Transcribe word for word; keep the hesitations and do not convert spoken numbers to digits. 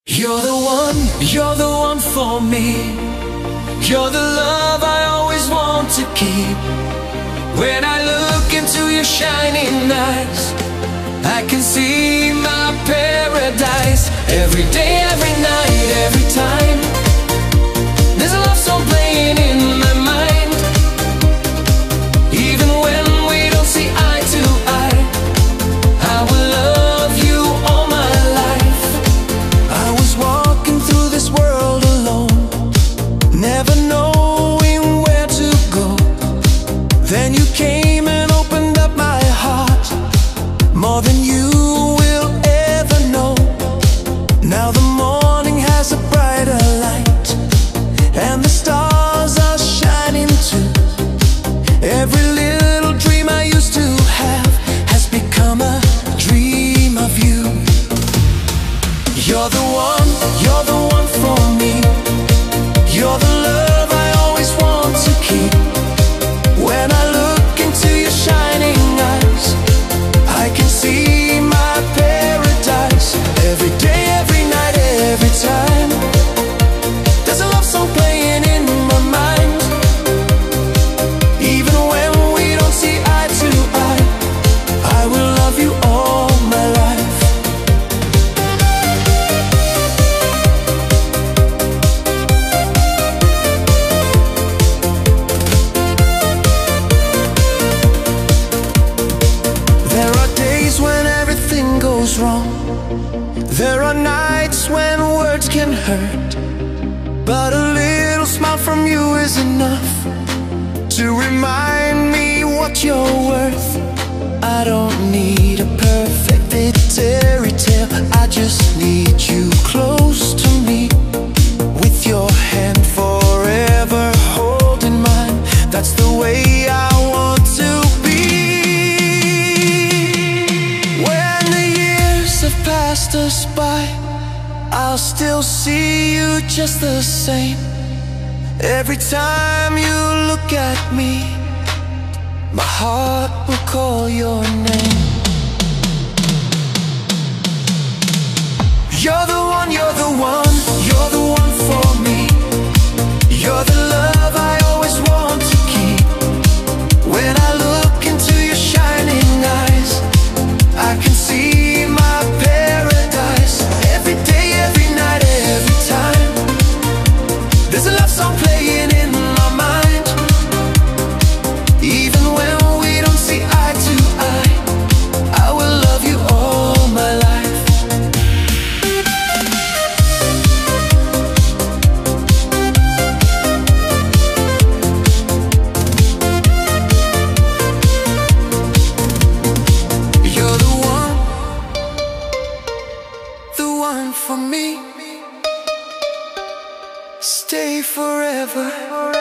You're the one, you're the one for me. You're the love I always want to keep. When I look into your shining eyes, I can see my paradise. Every day, every night, every time, there's a love song playing in my mind. Even when we don't see eye to eye, I will love you all my life. I was walking through this world alone, never knowing where to go. Then you came and opened up my heart, more than you will ever know. Now the morning has a brighter light, and the stars are shining too. Every little dream I used to have has become a dream of you. You're the one, you're the one for me. You're the love I always want to keep. When I look into your shining eyes, I can see my paradise. Every day, every night, every time, there's a love song playing in my mind. Even when we don't see eye to eye, I will love you all my life. There are days when everything goes wrong. There are nights when words can hurt, but a little smile from you is enough to remind me what you're worth. I don't need a perfect fairy tale, I just need you close to me, with your hand forever holding mine. That's the way I want to be. When the years have passed us by, I'll still see you just the same. Every time you look at me, my heart will call your name. You're the one, you're the one, you're the one for me. You're the love I always want to keep. When I look into your shining eyes, I can see my paradise. Every day, every night, every time, there's a love song playing in my mind. Even when we don't see eye to eye, I will love you all my life. You're the one, the one for me. Stay forever.